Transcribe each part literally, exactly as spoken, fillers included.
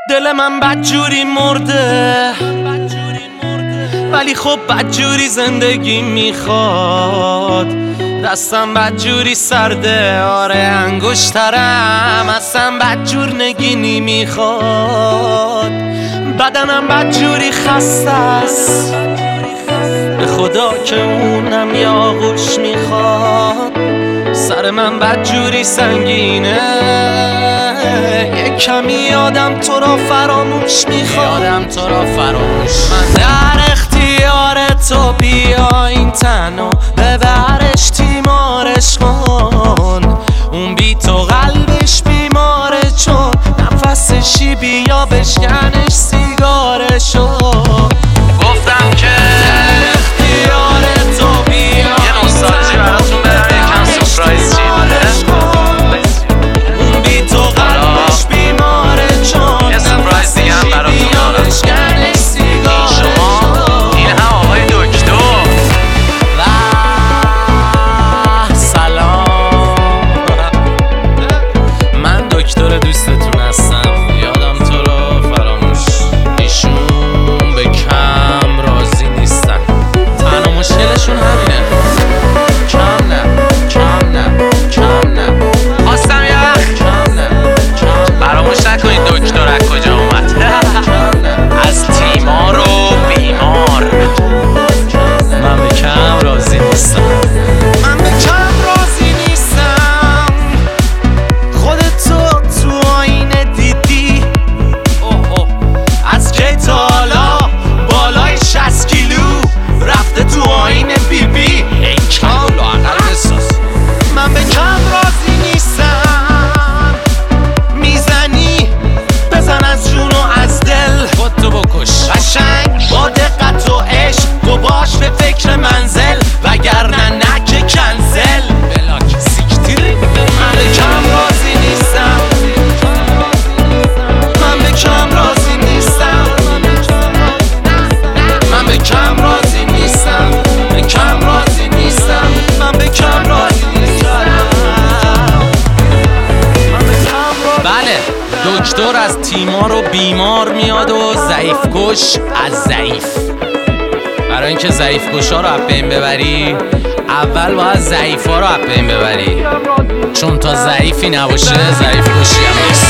دل من بدجوری مرده، ولی خب بدجوری زندگی میخواد. دستم بدجوری سرده، آره انگشترم اصلا بدجور نگینی میخواد. بدنم بدجوری خسته است، به خدا که اونم یه آغوش میخواد. سر من بدجوری سنگینه، یک کمی یادم تو را فراموش میخواد. یادم تو را فراموش من در اختیار تو، بیا این تنو ببرش تیمارش کن. اون بی تو قلبش بیماره، چون نفسشی بیا بشکنش سیگارشو. گفتم که اختیار تو، بیا یه نوستالژی براتون برم، یکم سورپرایز چیده. اون بی تو قلبش بیماره، چون یه سورپرایز دیگه هم براتون دارم. بشکنش سیگارشو. این هم آقای دکتر. و سلام، من دکتر دوستتون هستم. یادم تو رو فراموش، ایشون به کم راضی نیستن. تنها مشکلشون همینه، کم نه کم نه کم نه. خواستم یه وقت کم نه کم. فراموش نکنید دکتر از کجا اومد. از تیمار و بیمار. من به کم راضی نیستم، من به کم راضی نیستم. خودتو تو آینه دیدی؟ اوه اوه. از کی تا حالا بالای شصت کیلو رفته تو آینه بی بی؟ ای کم لااقل بساز. من به کم راضی نیستم. میزنی بزن از جون و از دل، خودتو بکش قشنگ با دقت و عشق. تو باش به فکر منزل، وگرنه نه که کنسل. بلاک سیکتیری. من به کم راضی نیستم، من به کم راضی نیستم. من به کم راضی نیستم، به کم راضی نیستم. من به کم راضی نیستم. بله، دکتر از تیمار و بیمار میاد و ضعیف کش از ضعیف. برای اینکه ضعیف کشا رو از بین ببری، اول باید ضعیف ها رو از بین ببری، چون تا ضعیفی نباشه ضعیف کشی هم نیست.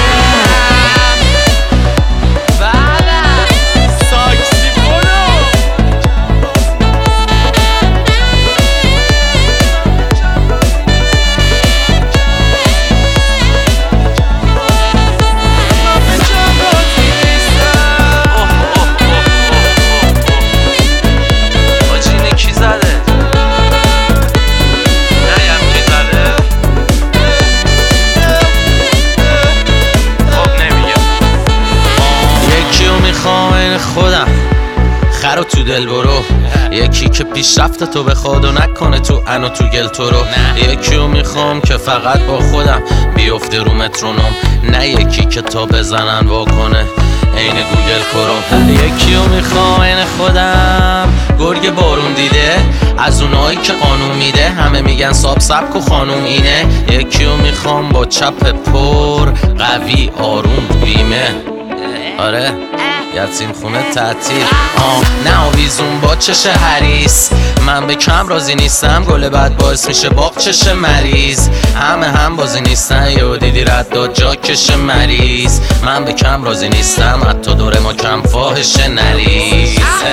خودم خرو تو دل برو، یکی که پیشرفت تو بخواد و نکنه تو انو تو گل تو رو. یکیو میخوام که فقط با خودم بیفته رو مترونوم، نه یکی که تا بزنن واکنه عین گوگل کروم. یکیو میخوام عین خودم، گرگ بارون دیده، از اونایی که قانون میده. همه میگن ساب سبک و خانوم اینه. یکیو میخوام با چپ پر قوی آروم بیمه، آره یتیم خونه تعطیل. آه نه آویزون با چش حریص. من به کم راضی نیستم، گل بد باعث میشه باق چش مریض. همه هم بازی نیستن، یه دیدی رد داد جا کش مریض. من به کم راضی نیستم، حتی دور ما کم فاحش نریز.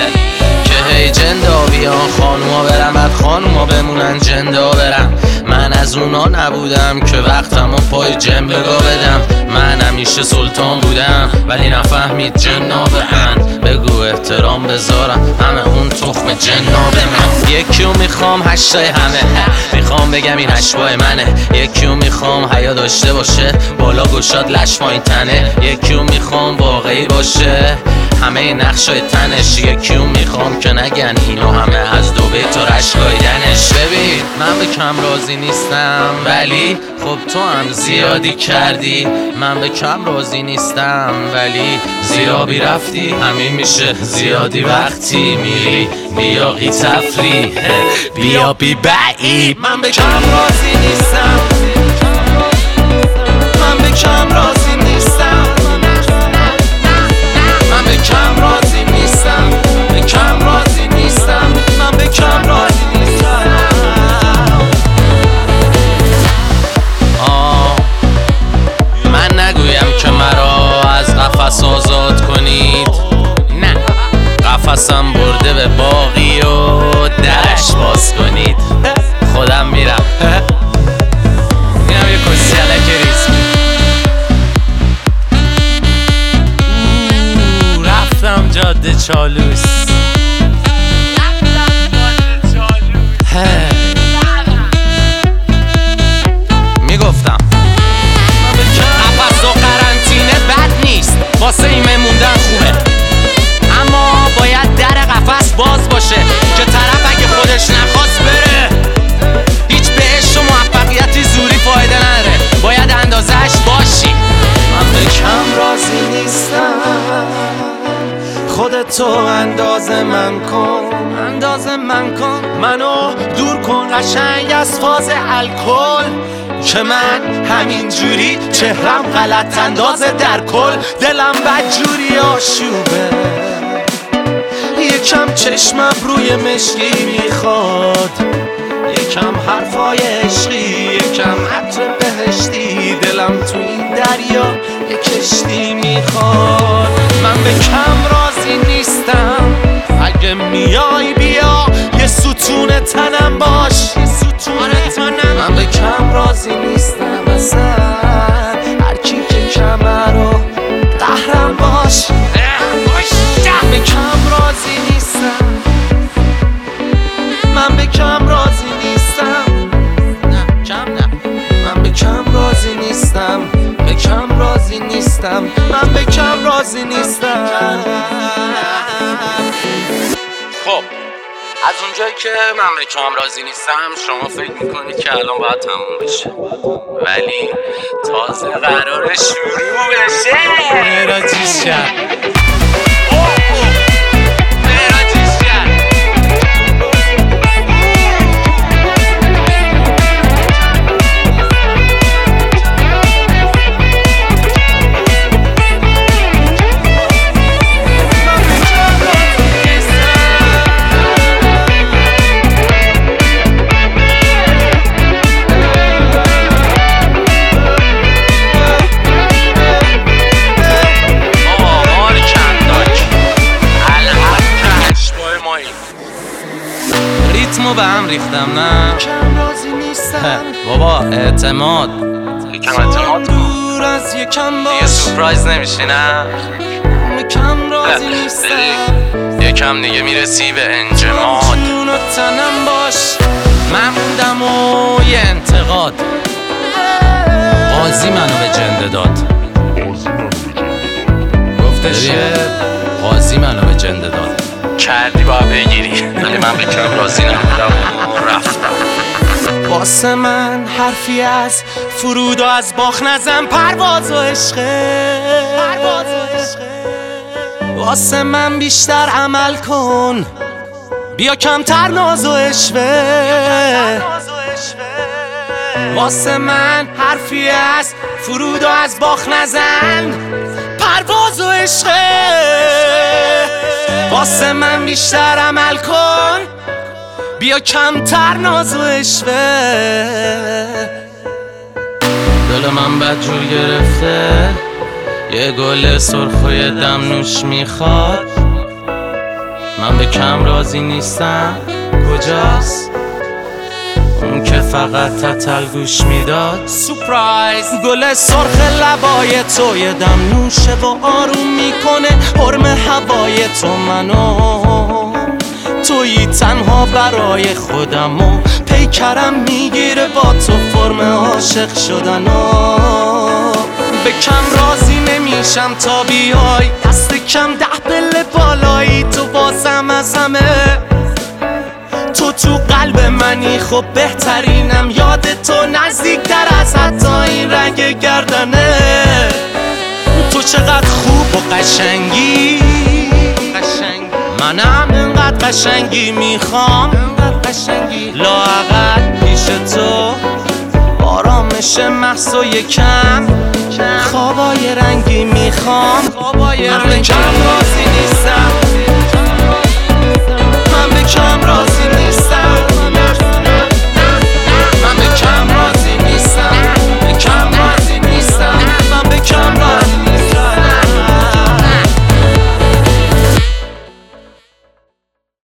که هی جندا بیان خانوما برن، بعد خانوما بمونن جندا برن. من از اونا نبودم که وقتمو پای جن بگا بدم. من همیشه سلطان بودم ولی نفهمید جنا بهن. بگو احترام بذارم، همه اون تخم جنا به من. یکیو میخوام هشتای همه، میخوام بگم این هشتای منه. یکیو میخوام حیا داشته باشه، بالا گشاد لش پایین تنه. یکیو میخوام واقعی باشه، همه نقشای تنش. یکیو میخوام که نگن اینو همه از دو بیت و رشگایدنش. ببین من به کم راضی نیستم، ولی خب تو هم زیادی کردی. من به کم راضی نیستم، ولی زیرابی رفتی. همین میشه زیادی وقتی میری بیا قی تفری بیا بی بعید. من به کم راضی نیستم، من به کم راضی نیستم. قفس آزاد کنید. نه قفسم برده به باقی و درش باز کنید. خودم میرم اینم یه کسی علک ریزمی. رفتم جاده چالوس. میگفتم قفس و قرنطینه بد نیست، واسه ایمه موندن خوبه، اما باید در قفس باز باشه که طرف اگه خودش نخواست بره. هیچ بهش و موفقیتی زوری فایده نداره، باید اندازهش باشی. من به کم راضی نیستم، خودتو اندازه من کن، اندازه من کن، منو دور کن قشنگ از فاز الکل، که من همین جوری چهرم غلط اندازه در کل. دلم بدجوری آشوبه، یکم چشمم روی مشکی میخواد، یکم حرفای عشقی، یکم عطر بهشتی. دلم تو این دریا یک کشتی میخواد. من به کم راضی نیستم، اگه میای بیا یه ستون تنم باش، یه ستون تنم. من به کم راضی نیستم اصلا، هر کی که کمرو قهرم باش. من به کم راضی نیستم، من به کم راضی نیستم، نه کم نه. من به کم راضی نیستم، به کم راضی نیستم، من به کم راضی نیستم. خب از اونجایی که من به کم راضی نیستم، شما فکر میکنید که الان باید تموم بشه، ولی تازه قراره شروع بشه. مراجیش کرد ریتمو به هم ریختم. نه کم راضی نیستم بابا اعتماد، یکم اعتماد کن، دور از یکم دیگه باش. سورپرایز نمیشی. نه کم راضی نیستم، یکم دیگه میرسی به انجماد. جون و تنم باش. من موندم و یه انتقاد، قاضی منو به جنده داد. گفتش که قاضی منو به جنده داد، کردی باید بگیری، ولی من به کم راضی نبودم و رفتم. واسه من حرفی از فرود و از باخ نزن، پرواز و عشقه، پرواز و عشقه. واسه من بیشتر عمل کن، بیا کمتر ناز و عشوه. واسه من حرفی از فرود و از باخ نزن، پرواز و عشقه. واسه من بیشتر عمل کن، بیا کمتر ناز و عشوه. دل من بدجور گرفته، یه گل سرخ و یه دم نوش میخواد. من به کم راضی نیستم، کجاست اون که فقط تتل گوش میداد؟ سورپرایز گل سرخ لبای تو یه دم نوشه و آروم میکنه حرم هوای تو منو. تویی تنها برای خودم و پیکرم میگیره با تو فرم عاشق شدنو. به کم راضی نمیشم تا بیای، دست کم ده پله بالایی. تو بازم از همه، تو تو قلب منی، خب بهترینم. یاد تو نزدیکتر از حتی این رنگ گردنه. تو چقدر خوب و قشنگی، منم انقدر قشنگی میخوام، لااقل پیش تو آرامش محض و یکم خوابای رنگی میخوام. من به کم راضی نیستم،